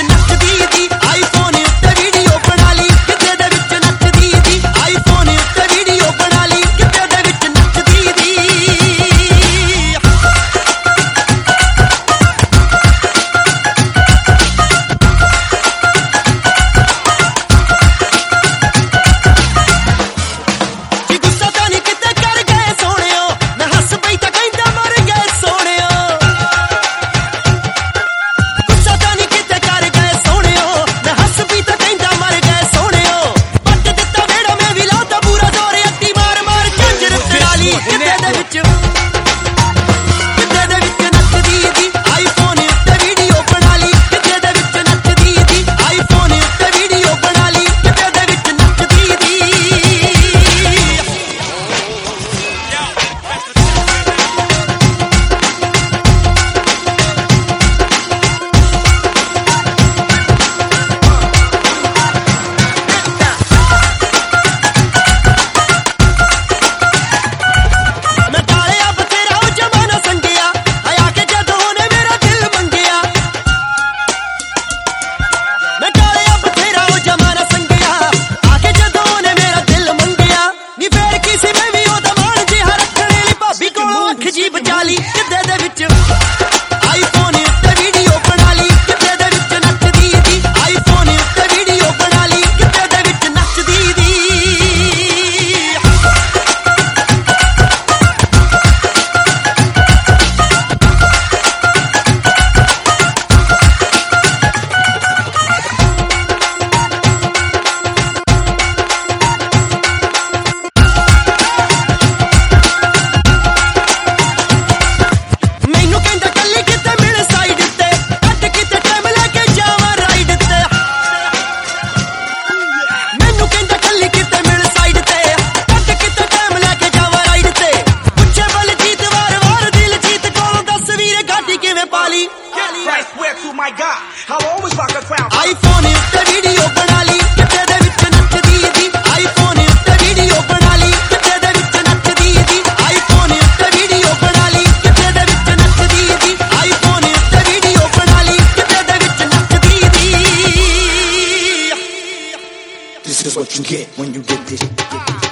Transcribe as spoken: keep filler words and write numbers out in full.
ਨੱਚਦੀ ਦੀ ਆਈਫੋਨ ਉੱਤੇ ਵੀਡੀਓ ਬਣਾ ਲਈ ਕਿਤੇ ਦੇ ਵਿੱਚ ਨੱਚਦੀ ਦੀ ਆਈਫੋਨ ਉੱਤੇ ਵੀਡੀਓ ਬਣਾ ਲਈ ਕਿਤੇ ਦੇ ਵਿੱਚ ਨੱਚਦੀ ਦੀ ਜੀ ਗੁੱਸਾ ਤਾਂ ਨਹੀਂ ਕਿਤੇ ਕਰ ਗਏ ਸੋਹਣਿਓ ਮੈਂ ਹੱਸ ਪਈ ਤਾਂ ਕਹਿੰਦਾ ਮਰ ਗਏ ਸੋਹਣਿਓ ਗੁੱਸਾ ਤਾਂ ਨਹੀਂ ਕਿਤੇ ਕਰ ਗਏ ਸੋਹਣਿਓ ਮੈਂ ਹੱਸ ਪਈ ਤਾਂ ਕਹਿੰਦਾ ਮਰ ਗਏ ਸੋਹਣਿਓ ਪੱਟ ਦਿੱਤਾ ਵੇੜਾ ਮੈਂ ਵੀ ਲਾਤਾ ਪੂਰਾ ਜ਼ੋਰ ਅੱਤੀ ਮਾਰ ਮਾਰ ਝੰਜਰ ਚੜਾ ਲਈ ਕਿਤੇ ਦੇ ਵਿੱਚ ਕਿਤੇ ਦੇ ਵਿੱਚ ਨੱਚਦੀ ਦੀ ਆਈਫੋਨ ਉੱਤੇ ਵੀਡੀਓ ਬਣਾ ਲਈ ਕਿਤੇ ਦੇ ਵਿੱਚ ਨੱਚਦੀ ਦੀ ਆਈਫੋਨ ਉੱਤੇ ਵੀਡੀਓ ਬਣਾ ਲਈ ਕਿਤੇ ਦੇ ਵਿੱਚ ਨੱਚਦੀ ਦੀ ਮੈਂ ਟਾਲਿਆ ਬਥੇਰਾ ਉਹ ਜ਼ਮਾਨਾ ਸੰਗਿਆ ਆਇਆ ਕਿ ਜਦੋਂ ਉਹਨੇ ਮੇਰਾ ਦਿਲ ਮੰਗਿਆ ਮੈਂ ਟਾਲਿਆ ਬਥੇਰਾ ਉਹ ਜ਼ਮਾਨਾ ਸੰਗਿਆ ਆ ਕੇ ਜਦੋਂ ਉਹਨੇ ਮੇਰਾ ਦਿਲ ਮੰਗਿਆ ਨੀ ਫੇਰ ਕੀ ਸੀ ਮੈਂ ਵੀ ਉਹਦਾ ਮਾਣ ਜਿਹਾ ਰੱਖਣ ਲਈ ਭਾਬੀ ਕੋਲੋਂ ਅੱਖ ਜੀ ਬਚਾ ਲਈ ਕਿਤੇ ਦੇ ਵਿੱਚ ਆਈਫੋਨ ਉੱਤੇ ਵੀਡੀਓ ਬਣਾ ਲਈ ਕਿਤੇ ਦੇ ਵਿੱਚ ਨੱਚਦੀ ਦੀ ਆਈਫੋਨ ਉੱਤੇ ਵੀਡੀਓ ਬਣਾ ਲਈ ਕਿਤੇ ਦੇ ਵਿੱਚ ਨੱਚਦੀ ਦੀ ਮੈਨੂੰ ਕਹਿੰਦਾ ਕੱਲੀ ਕਿਤੇ ਮਿਲ ਸਾਈਡ ਤੇ ਅੱਡ ਕਿਤੇ ਟਾਈਮ ਲੈ ਕੇ ਜਾਵਾਂ ਰਾਈਡ ਤੇ ਮੈਨੂੰ ਕਹਿੰਦਾ ਕੱਲੀ ਕਿਤੇ ਮਿਲ ਸਾਈਡ ਤੇ ਅੱਡ ਕਿਤੇ ਟਾਈਮ ਲੈ ਕੇ ਜਾਵਾਂ ਰਾਈਡ ਤੇ ਪੁੱਛੇ ਬਲਜੀਤ ਵਾਰ ਵਾਰ ਦਿਲ ਜੀਤ ਕੋਲੋਂ ਦੱਸ ਵੀਰੇ ਗਾਡੀ ਕਿਵੇਂ ਪਾ ਲਈ Right where to my God, I'll always rock a crown. IPhone ਉੱਤੇ ਵੀਡੀਓ ਬਣਾ ਲਈ ਕਿਤੇ ਦੇ ਵਿੱਚ ਨੱਚਦੀ ਦੀ ਆਈਫੋਨ ਉੱਤੇ ਵੀਡੀਓ ਬਣਾ ਲਈ ਕਿਤੇ ਦੇ ਵਿੱਚ ਨੱਚਦੀ ਦੀ ਆਈਫੋਨ ਉੱਤੇ ਵੀਡੀਓ ਬਣਾ ਲਈ ਕਿਤੇ ਦੇ ਵਿੱਚ ਨੱਚਦੀ ਦੀ ਆਈਫੋਨ ਉੱਤੇ ਵੀਡੀਓ ਬਣਾ ਲਈ ਕਿਤੇ ਦੇ ਵਿੱਚ ਨੱਚਦੀ ਦੀ This is what you get when you get this.